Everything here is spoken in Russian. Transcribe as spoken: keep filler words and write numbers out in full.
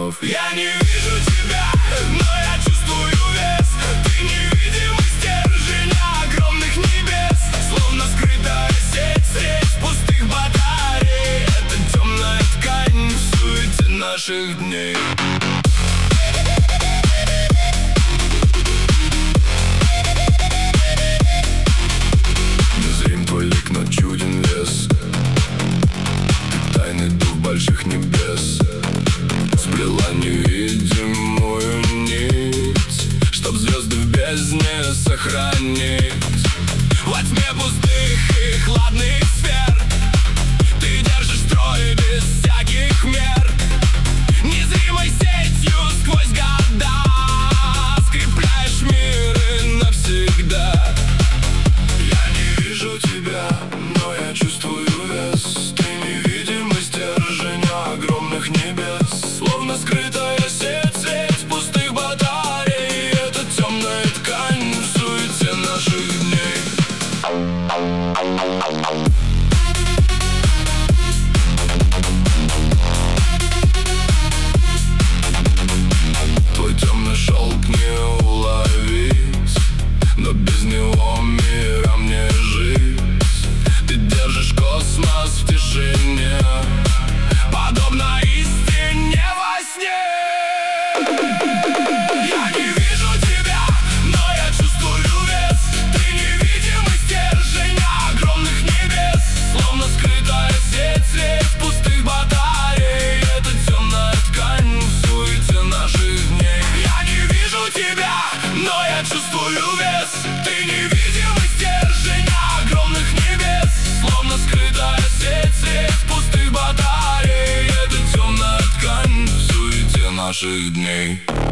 снов. Я не вижу тебя, но я чувствую вес. Ты невидимый стержень огромных небес, словно скрытая сеть средь пустых батарей. Это темная ткань в суете наших дней. Чуден лес, ты тайный дух больших небес, сплела невидимую нить, чтоб звезды в бездне сохранить. Во тьме пустых и хладных сфер ты держишь строй без всяких мер. Незримой сетью сквозь года скрепляешь мир навсегда. Я не вижу тебя, но я чувствую вес. Ты невидимый стержень огромных небес, словно скрытая сеть средь пустых батарей. Это темная ткань в суете наших дней. Твой темный шелк не уловить, но без него мира мне жить. Ты держишь космос в тишине, подобно истине во сне. Я не вижу тебя, но я чувствую вес. Ты невидимый стержень огромных небес, словно скрытая сеть средь пустых батарей. Это темная ткань в суете наших дней. Я не вижу тебя, но я чувствую вес. Ты невидимый стержень огромных небес, словно скрытая сеть средь пустых батарей. Это темная ткань в суете наших дней.